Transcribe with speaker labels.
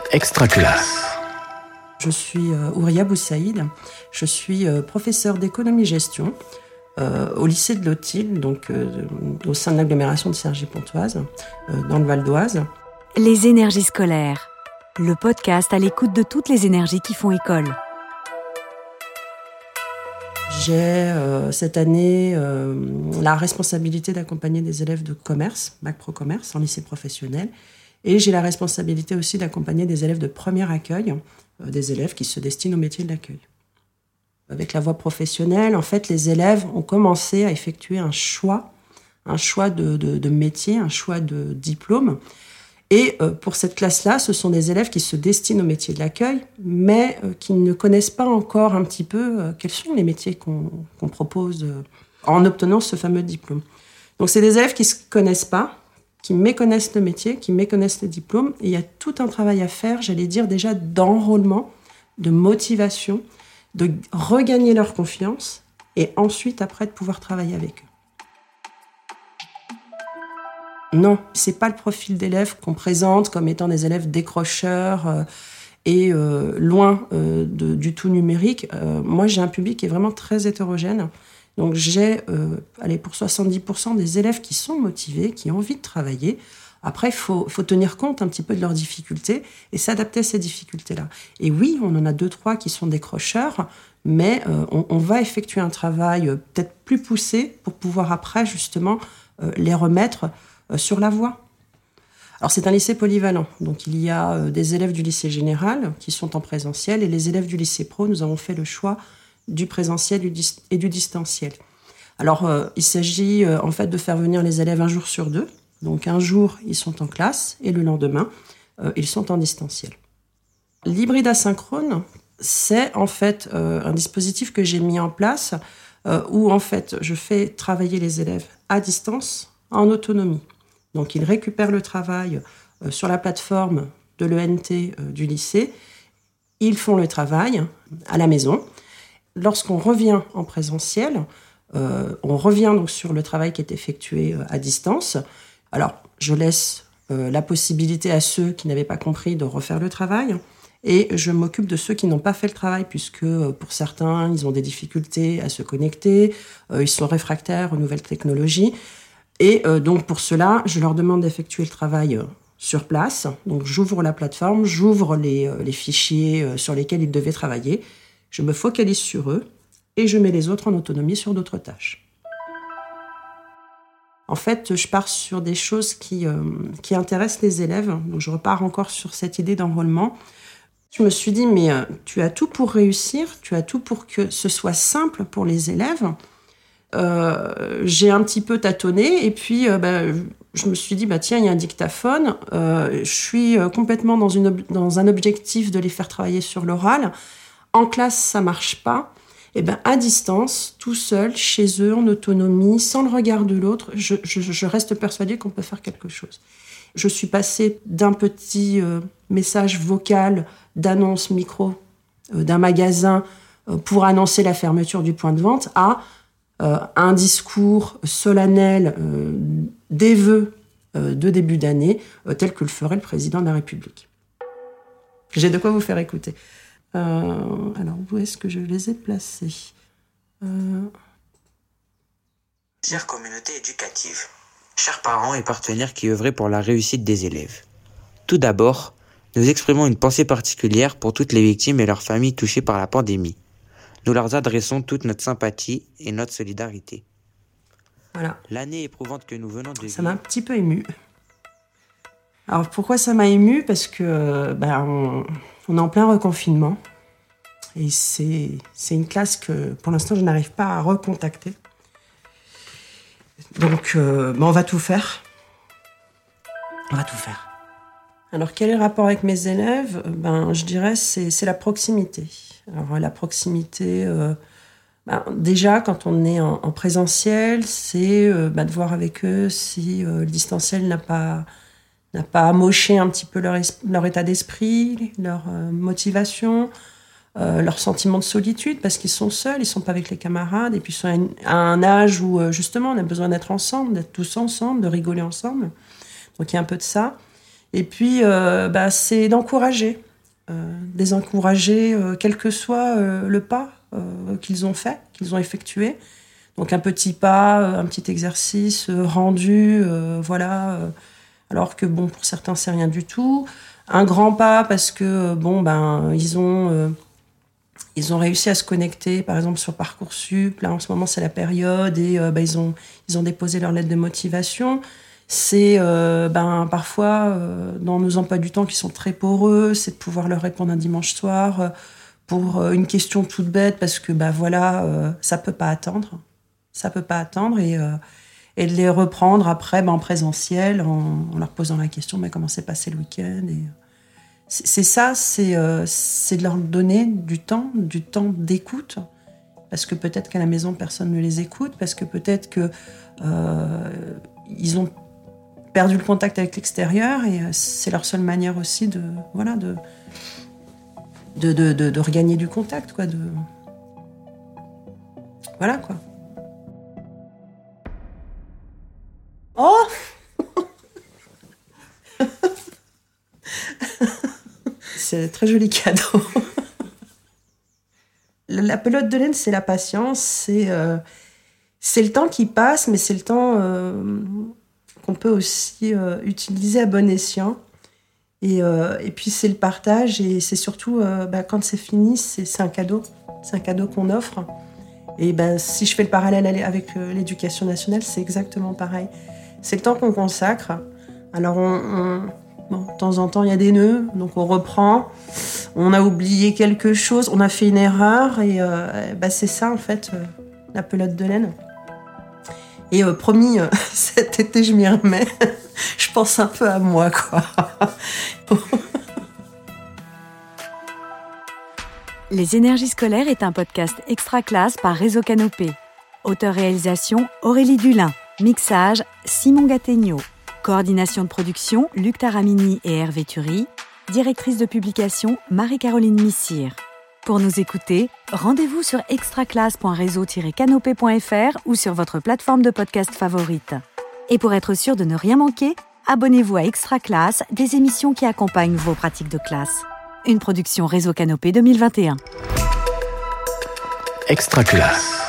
Speaker 1: Extraclasse.
Speaker 2: Je suis Ouria Boussaïd, je suis professeure d'économie-gestion au lycée de l'Autil, donc au sein de l'agglomération de Cergy-Pontoise, dans le Val d'Oise.
Speaker 3: Les énergies scolaires, le podcast à l'écoute de toutes les énergies qui font école.
Speaker 2: J'ai cette année la responsabilité d'accompagner des élèves de commerce, bac pro commerce, en lycée professionnel. Et j'ai la responsabilité aussi d'accompagner des élèves de premier accueil, des élèves qui se destinent au métier de l'accueil. Avec la voie professionnelle, en fait, les élèves ont commencé à effectuer un choix de métier, un choix de diplôme. Et pour cette classe-là, ce sont des élèves qui se destinent au métier de l'accueil, mais qui ne connaissent pas encore un petit peu quels sont les métiers qu'on propose en obtenant ce fameux diplôme. Donc, c'est des élèves qui ne se connaissent pas, qui méconnaissent le métier, qui méconnaissent le diplôme. Et il y a tout un travail à faire, j'allais dire déjà d'enrôlement, de motivation, de regagner leur confiance et ensuite, après, de pouvoir travailler avec eux. Non, c'est pas le profil d'élèves qu'on présente comme étant des élèves décrocheurs et loin du tout numérique. Moi, j'ai un public qui est vraiment très hétérogène. Donc j'ai, pour 70% des élèves qui sont motivés, qui ont envie de travailler. Après, il faut tenir compte un petit peu de leurs difficultés et s'adapter à ces difficultés-là. Et oui, on en a 2-3 qui sont décrocheurs, mais on va effectuer un travail peut-être plus poussé pour pouvoir après, justement, les remettre sur la voie. Alors, c'est un lycée polyvalent. Donc, il y a des élèves du lycée général qui sont en présentiel et les élèves du lycée pro, nous avons fait le choix du présentiel et du distanciel. Alors, il s'agit en fait de faire venir les élèves un jour sur deux. Donc, un jour, ils sont en classe et le lendemain, ils sont en distanciel. L'hybride asynchrone, c'est en fait un dispositif que j'ai mis en place où en fait, je fais travailler les élèves à distance en autonomie. Donc, ils récupèrent le travail sur la plateforme de l'ENT du lycée. Ils font le travail à la maison. Lorsqu'on revient en présentiel, on revient donc sur le travail qui est effectué à distance. Alors, je laisse la possibilité à ceux qui n'avaient pas compris de refaire le travail et je m'occupe de ceux qui n'ont pas fait le travail puisque pour certains, ils ont des difficultés à se connecter, ils sont réfractaires aux nouvelles technologies. Et donc, pour cela, je leur demande d'effectuer le travail sur place. Donc, j'ouvre la plateforme, j'ouvre les fichiers sur lesquels ils devaient travailler. Je me focalise sur eux et je mets les autres en autonomie sur d'autres tâches. En fait, je pars sur des choses qui intéressent les élèves. Donc, je repars encore sur cette idée d'enrôlement. Je me suis dit, mais tu as tout pour réussir, tu as tout pour que ce soit simple pour les élèves. J'ai un petit peu tâtonné et puis je me suis dit, tiens, il y a un dictaphone. Je suis complètement dans un objectif de les faire travailler sur l'oral. En classe, ça marche pas. Et à distance, tout seul, chez eux, en autonomie, sans le regard de l'autre, je reste persuadée qu'on peut faire quelque chose. Je suis passée d'un petit message vocal d'annonce micro d'un magasin pour annoncer la fermeture du point de vente à un discours solennel des vœux de début d'année, tel que le ferait le président de la République. J'ai de quoi vous faire écouter. Alors, où est-ce que je les ai placés
Speaker 4: Chère communauté éducative, chers parents et partenaires qui œuvraient pour la réussite des élèves. Tout d'abord, nous exprimons une pensée particulière pour toutes les victimes et leurs familles touchées par la pandémie. Nous leur adressons toute notre sympathie et notre solidarité.
Speaker 2: Voilà.
Speaker 4: L'année éprouvante que nous venons de vivre...
Speaker 2: Ça m'a un petit peu émue. Alors, pourquoi ça m'a émue ? Parce que on est en plein reconfinement. Et c'est une classe que, pour l'instant, je n'arrive pas à recontacter. Donc, on va tout faire. On va tout faire. Alors, quel est le rapport avec mes élèves ? Je dirais c'est la proximité. Alors, la proximité, déjà, quand on est en présentiel, c'est de voir avec eux si le distanciel n'a pas amoché un petit peu leur état d'esprit, leur motivation, leur sentiment de solitude, parce qu'ils sont seuls, ils ne sont pas avec les camarades, et puis ils sont à un âge où, justement, on a besoin d'être ensemble, d'être tous ensemble, de rigoler ensemble. Donc, il y a un peu de ça. Et puis, c'est d'encourager, quel que soit le pas qu'ils ont fait, qu'ils ont effectué. Donc un petit pas, un petit exercice rendu, alors que pour certains c'est rien du tout. Un grand pas parce que ils ont réussi à se connecter, par exemple sur Parcoursup. Là en ce moment c'est la période et ils ont déposé leur lettre de motivation. C'est parfois dans nos emplois du temps qui sont très poreux, c'est de pouvoir leur répondre un dimanche soir pour une question toute bête parce que ça peut pas attendre. Ça peut pas attendre et de les reprendre après en présentiel en leur posant la question comment s'est passé le week-end et c'est de leur donner du temps d'écoute parce que peut-être qu'à la maison personne ne les écoute, parce que peut-être que ils ont perdu le contact avec l'extérieur et c'est leur seule manière aussi de regagner du contact voilà quoi. Oh c'est un très joli cadeau. La pelote de laine, c'est la patience, c'est le temps qui passe, mais c'est le temps qu'on peut aussi utiliser à bon escient. Et puis c'est le partage et c'est surtout quand c'est fini, c'est un cadeau. C'est un cadeau qu'on offre. Et si je fais le parallèle avec l'éducation nationale, c'est exactement pareil. C'est le temps qu'on consacre. Alors, de temps en temps, il y a des nœuds, donc on reprend. On a oublié quelque chose, on a fait une erreur, et c'est ça, en fait, la pelote de laine. Et promis, cet été, je m'y remets. Je pense un peu à moi, quoi.
Speaker 3: Les énergies scolaires est un podcast extra classe par Réseau Canopé. Auteur-réalisation Aurélie Dulin. Mixage Simon Gattegno. Coordination de production Luc Taramini et Hervé Thury. Directrice de publication Marie-Caroline Missire. Pour nous écouter, rendez-vous sur extraclasse.réseau-canopé.fr ou sur votre plateforme de podcast favorite. Et pour être sûr de ne rien manquer, abonnez-vous à Extra Classe, des émissions qui accompagnent vos pratiques de classe. Une production Réseau Canopé 2021.
Speaker 1: Extra Classe.